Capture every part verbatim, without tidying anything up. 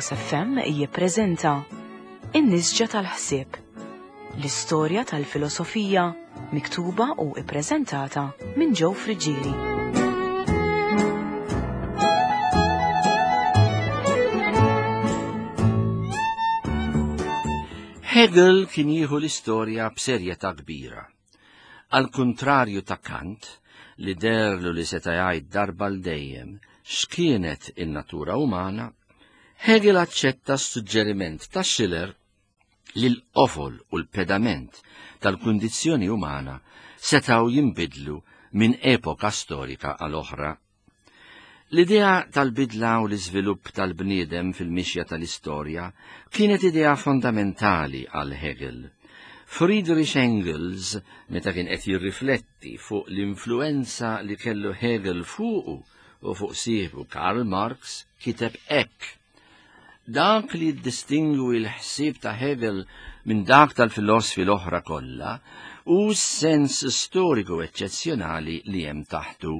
Cross F M jippreżenta In-Nisġa tal-Ħsieb, l-istorja tal-filosofija miktuba u ippreżentata minn Joe Friġġieri. Hegel kien jieħu l-istorja b'serjetà kbira. Al kuntrarju ta' Kant, li derlu li seta' jgħid darba l dejjem x'kienet in-natura umana, Hegel aċċetta s-suġġeriment ta' Schiller li l-qofol u l-pedament tal-kundizzjoni umana setgħu jinbidlu minn epoka storika għal oħra. L-idea tal-bidla u l-iżvilupp tal-bniedem fil-mixja tal-istorja kienet idea fondamentali għal Hegel. Friedrich Engels, meta kien qed jirrifletti fuq l-influenza li kellu Hegel fuqu u fuq sieħbu Karl Marx, kiteb hekk: dak li jiddistingwi l-ħsieb ta' Hegel minn dak tal-filosofi l-oħra kollha u s-sens storiku eċċezzjonali li hemm taħtu.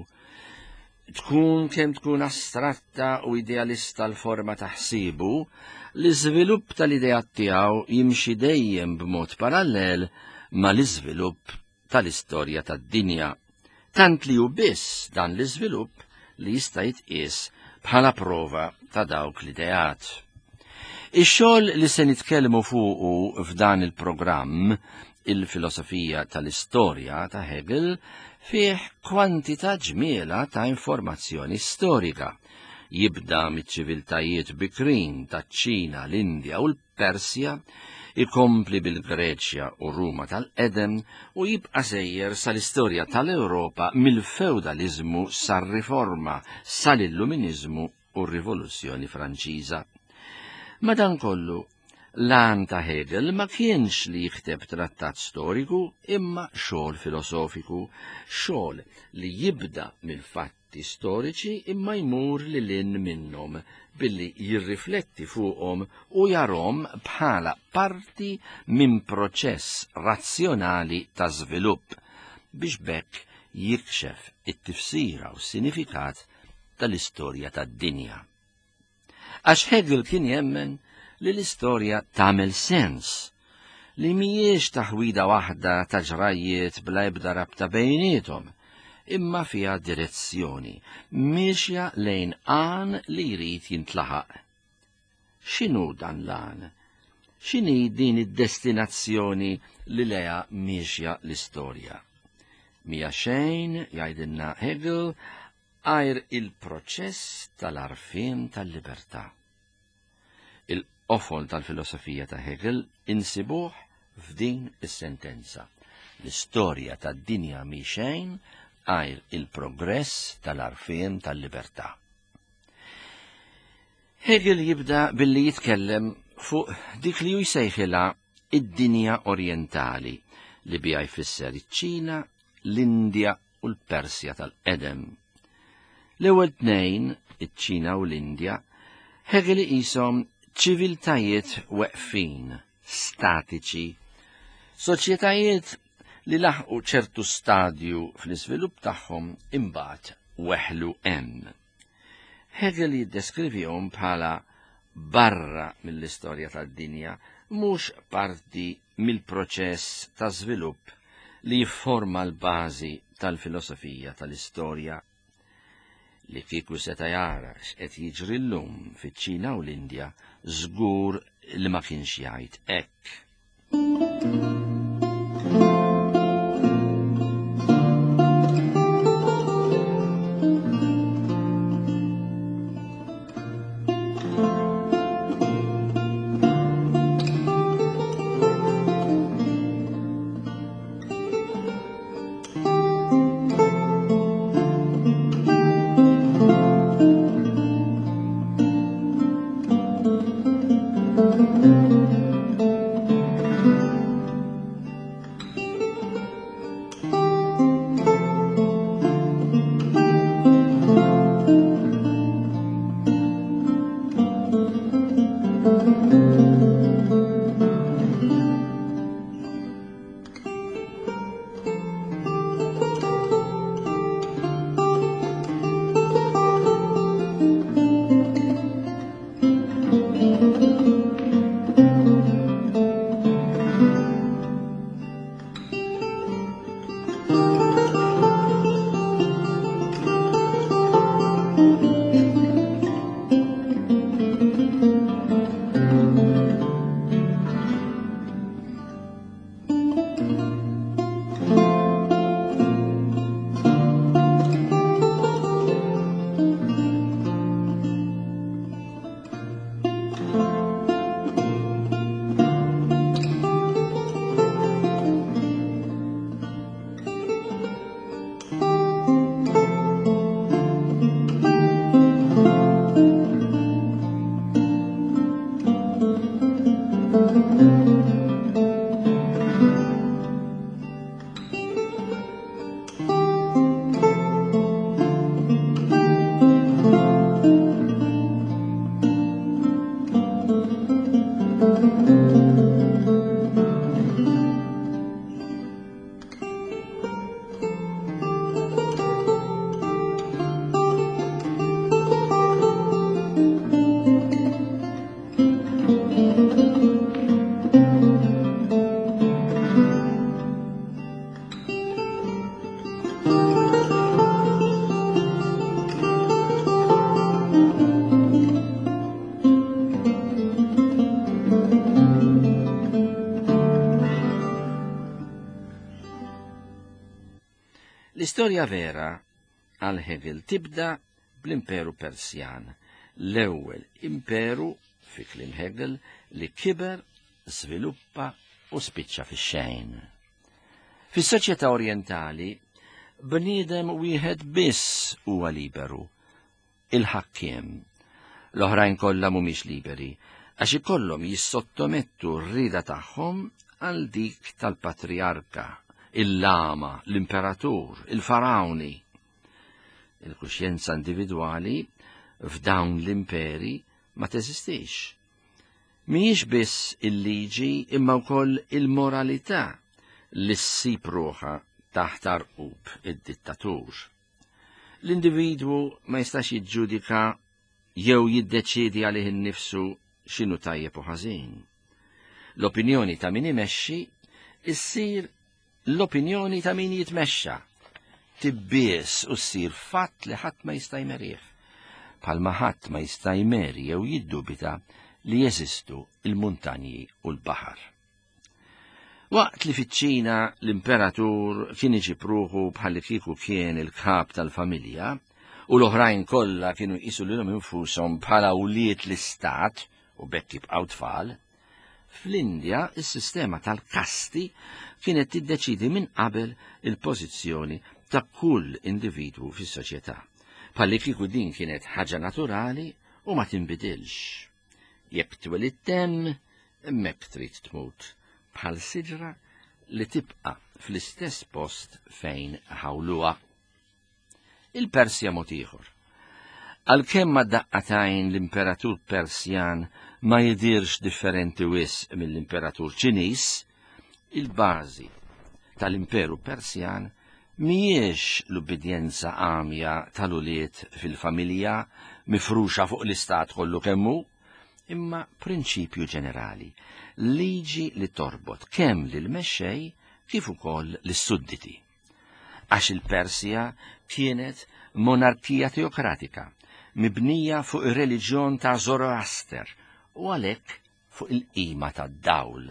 Tkun kemm tkun astratta u idealista l-forma ta' ħsibu, l-iżvilupp tal-idejat tiegħu jimxi dejjem b'mod parallel ma' l-iżvilupp tal-istorja tad-dinja, tant li hu biss dan l-iżvilupp li jista' jitqies bħala prova ta' dawk l-idejat. Ix-xogħol li se nitkellmu fuqu f'dan il-programm, il-filosofija tal-istorja ta' Hegel, fih kwantità ġmiela ta' informazzjoni storika. Jibda miċ-ċiviltajiet bikrin taċ-Ċina, l-Indja u l-Persja, ikompli bil-Greċja u Ruma tal-Qedem u jibqa' sejjer sal-istorja tal-Ewropa mill-feudalizmu sar-riforma sal-Illuminizmu u r-Rivoluzzjoni Franċiża. Madankollu, l-għan ta' Hegel ma kienx li jikteb trattat storiku imma xogħol filosofiku, xogħol li jibda mill-fatti storiċi imma jmur lil-in minnhom billi jirrifletti fuqhom u jarhom bħala parti minn proċess razzjonali ta' żvilupp biex bekk jikxef it-tifsira u s-sinifikat tal-istorja tad-dinja. Għax Hegel kien jemmen li l-istorja tagħmel sens, li mhijiex taħwida waħda ta' ġrajiet bla ebda rabta bejniethom, imma fiha direzzjoni, miexja lejn għan li jrid jintlaħaq. X'inhu dan l-għan? X'inhi din id-destinazzjoni li leha miexja l-istorja? Mija xejn, jgħidilna Hegel, għajr il-proċess tal-arfien tal-libertà. Il-qofol tal-filosofija ta' Hegel insibuh f'din is-sentenza: l-istorja tad-dinja mi xejn għajr il-progress tal-arfien tal-libertà. Hegel jibda billi jitkellem fuq dik li jsejħilha id-dinja orjentali li biha jfisser iċ-Ċina, l-Indja u l-Persja tal-Qedem. L-ewwel tnejn, iċ-Ċina u l-Indja, Hegel qishom ċiviltajiet weqfin, statiċi, soċjetajiet li laħqu ċertu stadju fl-iżvilupp tagħhom imbagħad weħlu hemm. Hegel jiddeskrivihom bħala barra mill-istorja tad-dinja, mhux parti mill-proċess ta' żvilupp li jifforma l-bażi tal-filosofija tal-istorja. Li kieku seta' jara x'qed jiġri llum fiċ-Ċina u l-Indja, żgur li ma kienx jgħid hekk. L-istorja vera għal Hegel tibda bl-imperu Persjan, l-ewwel imperu fi kliem Hegel li kiber, żviluppa u spiċċa fix-xejn. Fis-soċjetà orjentali bniedem wieħed biss huwa liberu, il-ħakkiem. L-oħrajn kollha mhumiex liberi għax ikollhom jissottomettu r-rieda tagħhom għal dik tal-patriarka, il-lama, l-imperatur, il-farawni. Il-kuxjenza individwali f'dawn l-imperi ma teżistix. Mhijiex biss il-liġi imma wkoll il-moralità li ssib ruħha taħt arqub id-dittatur. L-individwu ma jistax jiġġudika jew jiddeċiedi għalih innifsu x'inhu tajjeb u ħażin. L-opinjoni ta' min imexxi issir l-opinjoni ta' min jitmexxa, tibbies u ssir fatt li ħadd ma jista' jmerih, bħalma ħadd ma jista' jmeri jew jiddubita li jeżistu il-muntanji u l-baħar. Waqt li fiċ-Ċina l-imperatur kien iġib ruħu bħalli kieku kien il-kap tal-familja u l-oħrajn kollha kienu jqisu lilhom infushom bħala wlied l-istat u bekk jibqgħu tfal, fl-Indja is-sistema tal-kasti kienet tiddeċidi minn qabel il-pożizzjoni ta' kull individwu fis-soċjetà, bħalli kieku din kienet ħaġa naturali u ma tinbidilx. Jekk twelid hemm, hemmhekk trid tmut, bħal siġra li tibqa' fl-istess post fejn ħawluha. Il-Persja mod ieħor. Għalkemm ma daqqatajn l-imperatur Persjan ma jidirx differenti wisq mill-imperatur Ċiniż, il-bażi tal-imperu Persjan mhijiex l-ubbidjenza għamja tal-uliet fil-familja mifruxa fuq l-istat kollu kemmu, imma prinċipju ġenerali, liġi li torbot kemm lil mexxej kif ukoll lis-sudditi. Għax il-Persja kienet monarkija teokratika, mibnija fuq ir-reliġjon ta' Zoroaster u għalhekk fuq il-qima tad-dawl.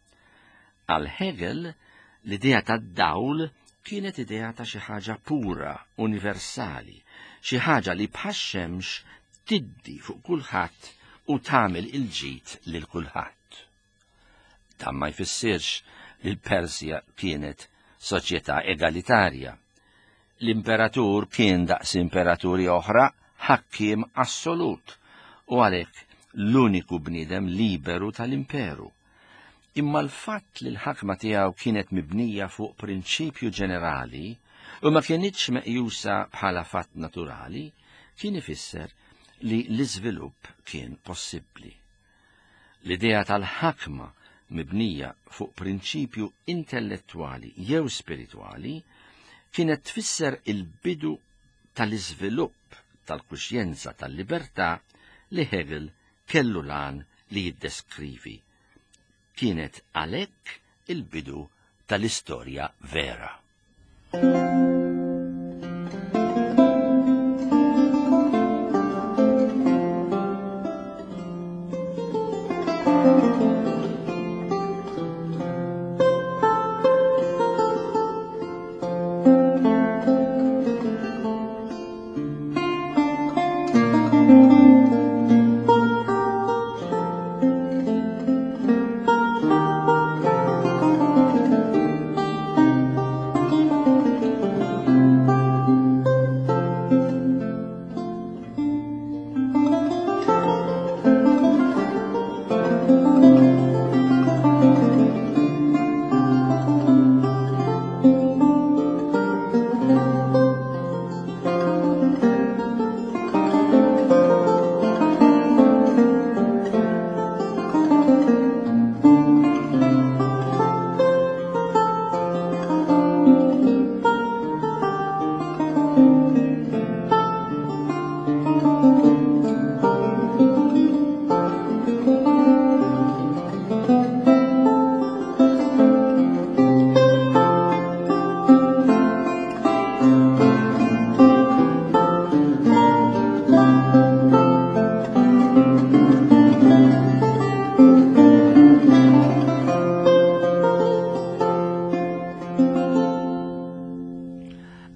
Għal Hegel l-idea tad-dawl kienet idea ta' xi ħaġa pura, universali, xi ħaġa li bħax-xemx tiddi fuq kulħadd u tagħmel il-ġid lil kulħadd. Dan ma jfissirx li l-Persja kienet soċjetà egalitarja. L-imperatur kien daqs imperaturi oħra ħakkiem assolut u għalhekk l-uniku bniedem liberu tal-imperu. Imma l-fatt li l-ħakma tiegħu kienet mibnija fuq prinċipju ġenerali u ma kienitx meqjusa bħala fatt naturali, kien ifisser li l-iżvilupp kien possibbli. L-idea tal-ħakma mibnija fuq prinċipju intellettwali jew spiritwali kienet tfisser il-bidu tal-iżvilupp tal-kuxjenza tal-libertà li Hegel kellu lan li jiddeskrivi. Kienet għalhekk il-bidu tal-istorja vera.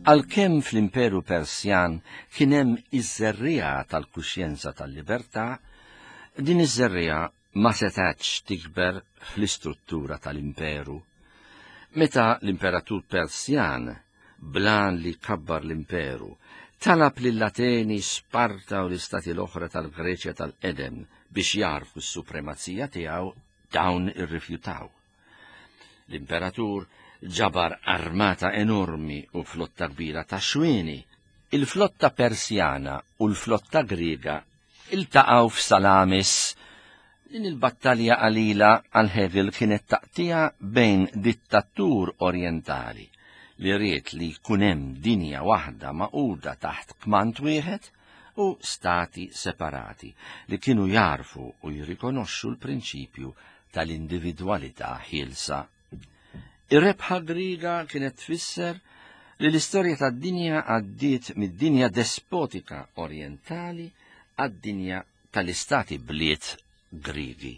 Għalkemm fl-Imperu Persjan kien hemm iż-żerrija tal-kuxjenza tal-libertà, din iż-żerrija ma setax tikber fl-istruttura tal-imperu. Meta l-imperatur Persjan, blan li kabbar l-imperu, talab lill-Ateni, Sparta u l-istati l-oħra tal-Greċja tal-Edem biex jarfu s-supremazija tiegħu, dawn irrifjutaw. L-imperatur ġabar armata enormi u flotta kbira ta' xwieni. Il-flotta Persjana u l-flotta Griega iltaqgħu f'Salamis. Din il-battalja qalila għal Hegel kienet taqtija bejn dittatur orjentali li ried li jkun hemm dinja waħda maquda taħt kmand wieħed u stati separati li kienu jarfu u jirrikonoxxu l-prinċipju tal-individwalità ħielsa. Ir-rebħa Griega kienet tfisser li l-istorja tad-dinja għaddiet mid-dinja despotika orjentali għad-dinja tal-istati bliet Griegi.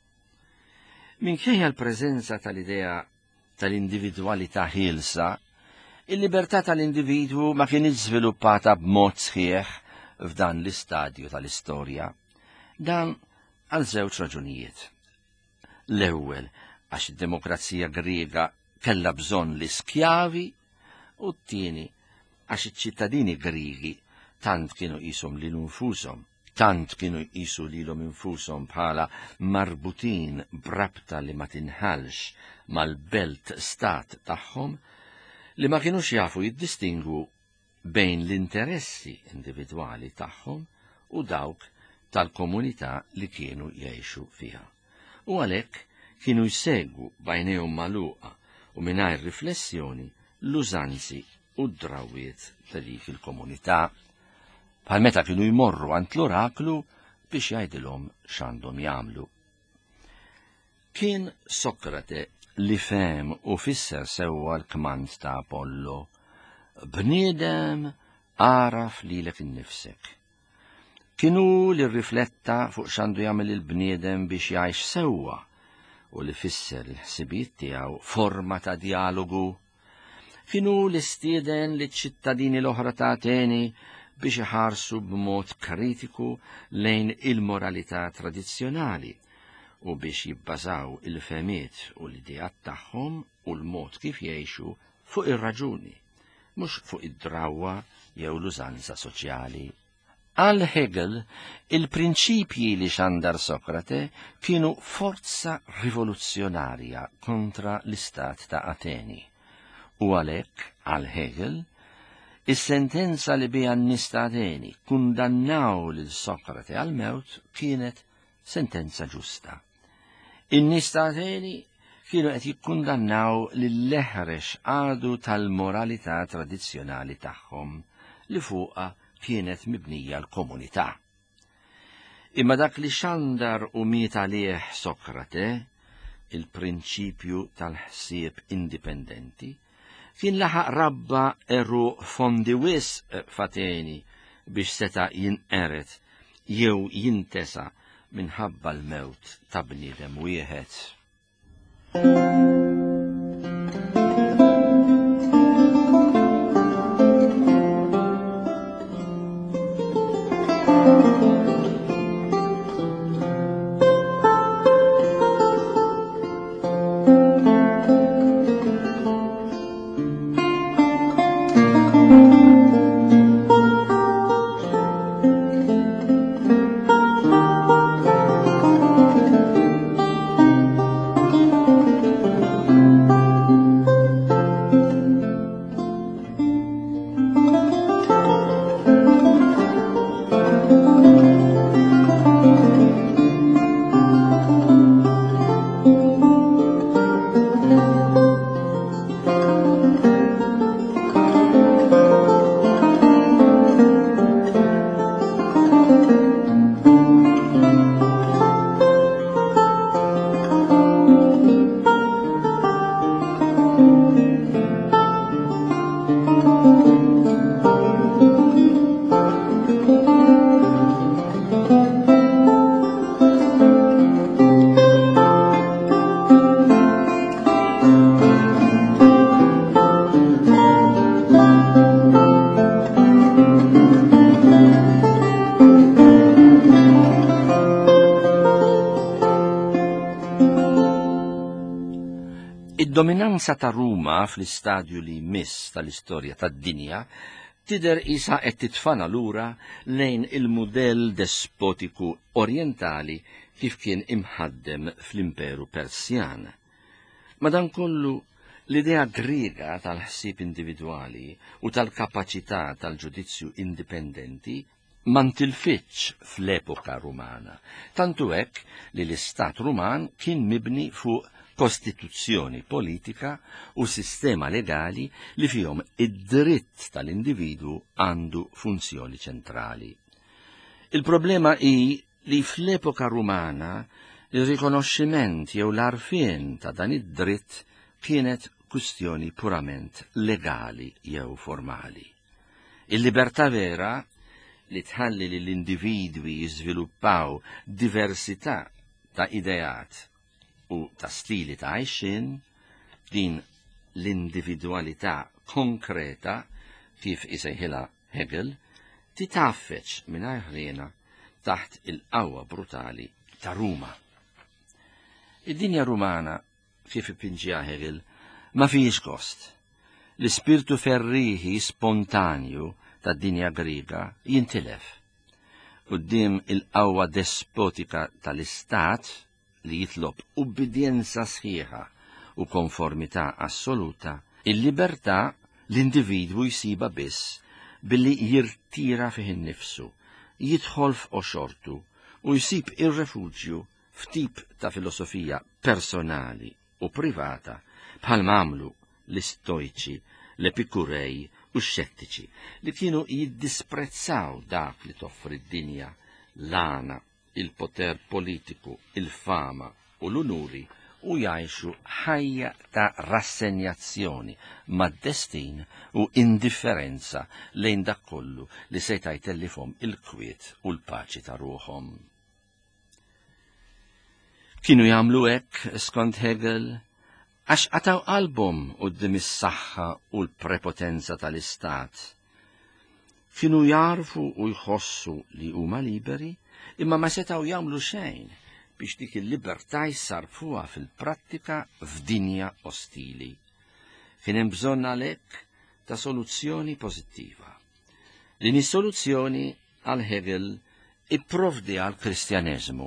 Minkejja l-preżenza tal-idea tal-individwalità ħielsa, il-libertà tal-individwu ma kien iżviluppata b'mod sħiħ f'dan l-istadju tal-istorja. Dan għal żewġ raġunijiet. L-ewwel għax id-demokrazija Griega kellha bżonn l-iskjavi u t-tieni għax iċ-ċittadini Griegi tant kienu qishom lil infushom, tant kienu jqisu lilhom infushom bħala marbutin brabta li ma tinħalx mal-belt stat tagħhom li ma kienux jafu jiddistingwu bejn l-interessi individwali tagħhom u dawk tal-komunità li kienu jgħixu fiha. U għalhekk kienu jsegwu bajnejhom magħluqa u mingħajr riflessjoni l-użanzi u d-drawwiet ta' dik il-komunità, bħal meta kienu jmorru għand l-oraklu biex jgħidilhom x'għandhom jagħmlu. Kien Sokrate li fehem u fisser sewwa l-kmand ta' Apollo: bniedem għaraf lilek innifsek. Kienu li rrifletta fuq x'għandu jagħmel il-bniedem biex jgħix sewwa u li fisser il-ħsibiet tiegħu forma ta' dialogu. Kienu li stieden li ċittadini l-oħra ta' Ateni biex iħarsu b'mod kritiku lejn il-moralità tradizzjonali u biex jibbażaw il-femiet u l-idejat tagħhom u l-mod kif jgħixu fuq ir-raġuni, mhux fuq id-drawwa jew l-użanza soċjali. Għal Hegel, il-prinċipji li xandar Sokrate kienu forza rivoluzzjonarja kontra l-istat ta' Ateni. U għalhekk, għal Hegel, is-sentenza li bija n-nies ta' Ateni kundannaw lil Sokrate għal mewt kienet sentenza ġusta. In-nies ta' Ateni kienu qed jikkundannaw lill-leħrex għadu tal-moralità tradizzjonali tagħhom li fuqha kienet mibnija l-komunità. Imma dak li xandar u miet għalih Sokrate, il-prinċipju tal-ħsieb indipendenti, kien laħaq rabba eru fondi wisq f'Ateni biex seta' jinqeret jew jintesa minħabba l-mewt ta' bniedem wieħed. Id-dominanza ta' Ruma fl-istadju li miss tal-istorja tad-dinja tider isa qed titfana lura lejn il-mudell despotiku orjentali kif kien imħaddem fl-Imperu Persjan. Madankollu l-idea Griega tal-ħsieb individwali u tal-kapaċità tal-ġudizzju indipendenti ma ntilfitx fl-epoka Rumana, tantu hekk li l-Istat Ruman kien mibni fuq kostituzzjoni politika u sistema legali li fihom id-dritt tal-individwu għandu funzjoni ċentrali. Il-problema hi li fl-epoka Rumana il-rikonoxximent jew l-arfien ta' dan id-dritt kienet kwistjoni purament legali jew formali. Il-libertà vera li tħalli li l-individwi jiżviluppaw diversità ta' ideat u ta' stili ta' għajxin, din l-individualità konkreta kif isejħilha Hegel, titaffeċ mingħajr ħliena taħt il-qawwa brutali ta' Ruma. Id-dinja Rumana kif ipinġiha Hegel ma fiex gost. L-ispirtu ferriħi spontanju tad-dinja Griega jintilef. Quddiem il-qawwa despotika tal-istat li jitlob ubbidjenza sħiħa u konformità assoluta, il-libertà l-individwu jsiba biss billi jirtira fih innifsu, jidħol f'oxortu u jsib ir-refuġju f'tip ta' filosofija personali u privata bħal mamlu l-istojċi, l-epikurej u x-xettiċi li kienu jiddisprezzaw dak li toffri d-dinja, l-għana, il-poter politiku, il-fama u l-unuri u jgħixu ħajja ta' rassenjazzjoni mad-destin u indifferenza lejn dak kollu li se jtellifhom il-kwiet u l-paċi ta' ruħhom. Kienu jagħmlu hekk skont Hegel għax qataw qalbhom quddiem is-saħħa u l-prepotenza tal-istat. Kienu jarfu u jħossu li huma liberi, imma ma setaw jagħmlu xejn biex dik il-libertà jsarfuha fil-prattika f'dinja ostili. Kien hemm bżonn għalhekk ta' soluzzjoni pożittiva. Din is-soluzzjoni għal Hegel ipprovdi għal Kristjaneżmu.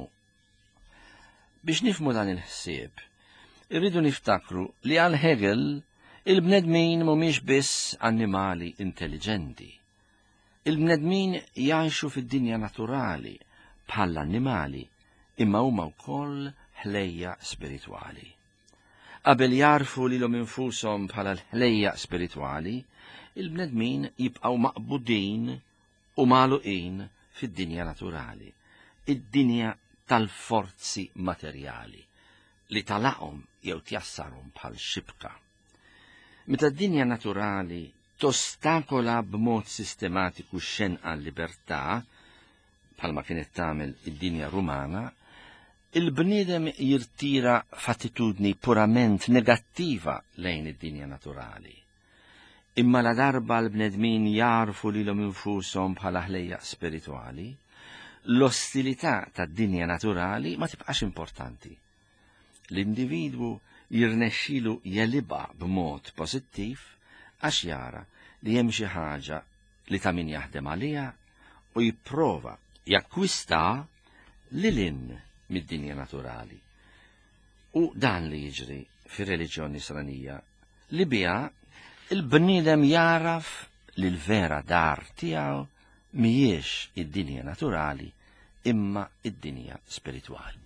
Biex nifmu dan il-ħsieb, irridu niftakru li għal Hegel il-bnedmin mhumiex biss annimali intelligenti. Il-bnedmin jgħixu fid-dinja naturali bħall annimali imma huma wkoll ħlejja spiritwali. Qabel jarfu lilhom infushom bħala l-ħlejja spiritwali, il-bnedmin jibqgħu maqbudin u magħluqin fid-dinja naturali, id-dinja tal-forzi materjali li talaqhom jew tjassarhom bħal xibka. Meta d-dinja naturali tostakola b'mod sistematiku x-xenqa l-libertà, bħalma kienet tagħmel id-dinja Rumana, il-bniedem jirtira f'attitudni purament negattiva lejn id-dinja naturali. Imma la darba l-bnedmin jarfu lilhom infushom bħala ħlejja spiritwali, l-ostilità tad-dinja naturali ma tibqax importanti. L-individwu jirnexxielu jeliba b'mod pożittiv għax jara li hemm xi ħaġa li ta' min jaħdem għaliha u jipprova jakkwista lilin mid-dinja naturali. U dan li jiġri fir-reliġjon Nisranija li biha il-bniedem jaraf li l-vera dar tiegħu mhijiex id-dinja naturali imma id-dinja spiritwali.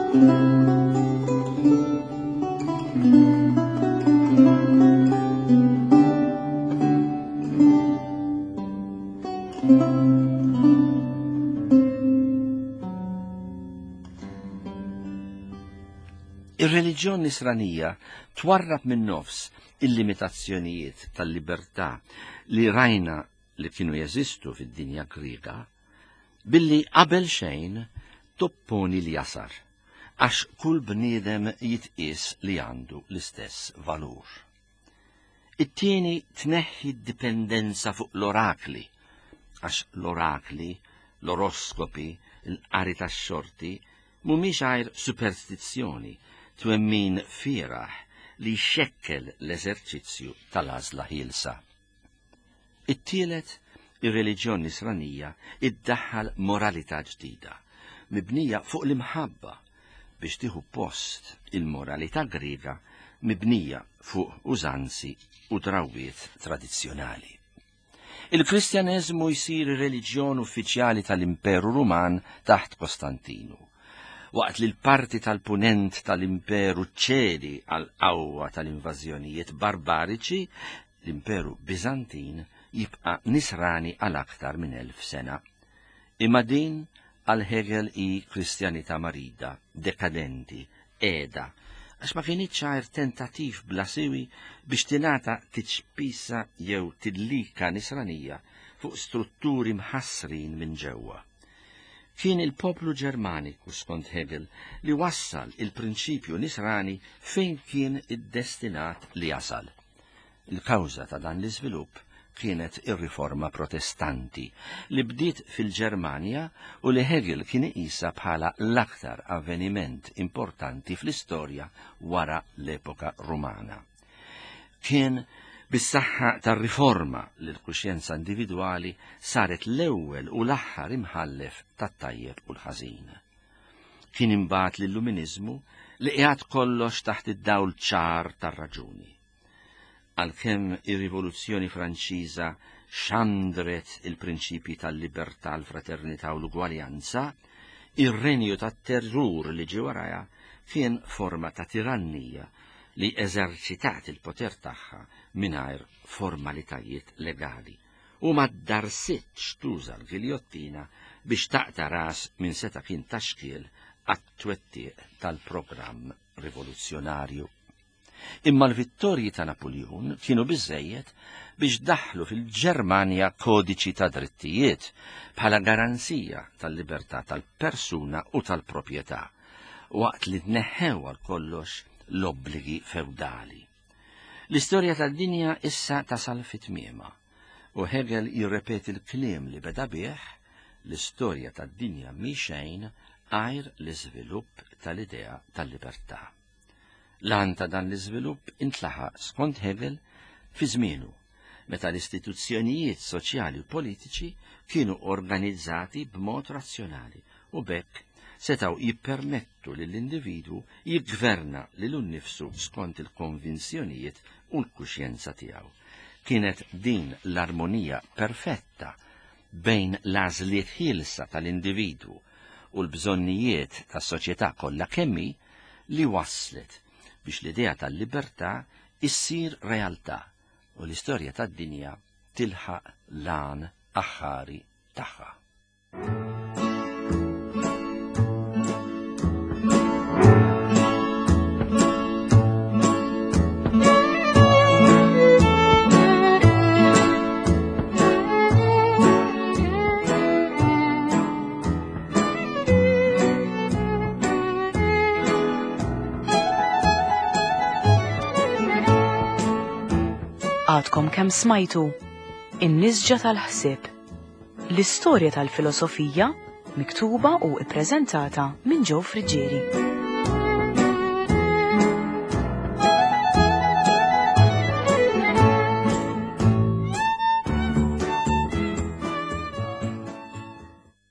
Ir-reliġjon nisranija twarrab minn nofs il-limitazzjonijiet tal-libertà li rajna li kienu jeżistu fid-dinja Griega billi qabel xejn topponi li jasar, għax kull bniedem jitqies li għandu l-istess valur. It-tieni tneħħi d-dipendenza fuq l-orakli, għax l-orakli, l-oroskopi, l-qari tax-xorti mhumiex għajr superstizzjoni, twemmin fieraħ li xekkel l-eżerċizzju tal-għażla ħielsa. It-tielet, ir-reliġjon nisranija iddaħħal moralità ġdida, mibnija fuq l-imħabba biex tieħu post il-moralità Griega mibnija fuq użanzi u drawwiet tradizzjonali. Il-Kristjaneżmu jsir ir-reliġjon uffiċjali tal-Imperu Ruman taħt Kostantinu, waqt li l-parti tal-punent tal-imperu ċedi għal qawwa tal-invażjonijiet barbariċi, l-imperu Bizantin jibqa' nisrani għal aktar minn elf sena. Imma din għal Hegel i kristjanità marida, dekadenti, qiegħda, għax ma kienitx ċajr tentattiv bla siwi biex tingħata tiċpisa jew tidlika nisranija fuq strutturi mħassrin minn ġewwa. Kien il-poplu Ġermaniku skont Hegel li wassal il-prinċipju nisrani fejn kien id-destinat li jasal. Il-kawża ta' dan l-iżvilupp kienet ir-riforma protestanti li bdiet fil-Ġermanja u li Hegel kien iqisha bħala l-aktar avveniment importanti fl-istorja wara l-epoka Rumana. Kien bis-saħħa tar-riforma li l-kuxjenza individwali saret l-ewwel u l-aħħar imħallef tat-tajjeb u l-ħażin. Kien imbagħad l-Illuminizmu li qiegħed kollox taħt id-dawl ċar tar-raġuni. Għalkemm ir-Rivoluzzjoni Franċiża xandret il-prinċipji tal-libertà, l-fraternità u l-ugwaljanza, ir-renju tat-terrur li ġie warajha kien forma ta' tirannija li eżerċitat il-poter tagħha mingħajr formalitajiet legali u ma ddarsitx tuża l-giljottina biex taqta' ras minn seta' kien taxkiel għat-twettiq tal-programm rivoluzzjonarju. Imma l-vittorji ta' Napoleon kienu biżżejjed biex daħlu fil-Ġermanja kodiċi ta' drittijiet bħala garanzija tal-libertà tal-persuna u tal-proprjetà, waqt li tneħħew għal kollox l-obbligi feudali. L-istorja tad-dinja issa tasal fit-tmiema u Hegel jirrepeti l-kliem li beda bih l-istorja tad-dinja mi xejn għajr l-iżvilupp tal-idea tal-libertà. L-għan ta' dan l-iżvilupp intlaħaq skont Hegel fi żmienu meta l-istituzzjonijiet soċjali u politiċi kienu organizzati b'mod razzjonali u bekk setaw jippermettu li l-individu jiggverna li l-unnifsu skont il-konvinzjonijiet u l-kuxjenza tiegħu. Kienet din l-armonija perfetta bejn l-għażliet ħielsa tal-individu u l-bżonnijiet tas-soċjetà kollha kemmi li wasslet biex l-idea tal-libertà issir realtà u l-istorja tad-dinja tilħaq lan aħħari tagħha. Għadkom kemm smajtu in-nisġa tal-ħsieb, l-istorja tal-filosofija miktuba u ippreżentata minn Joe Friġġieri.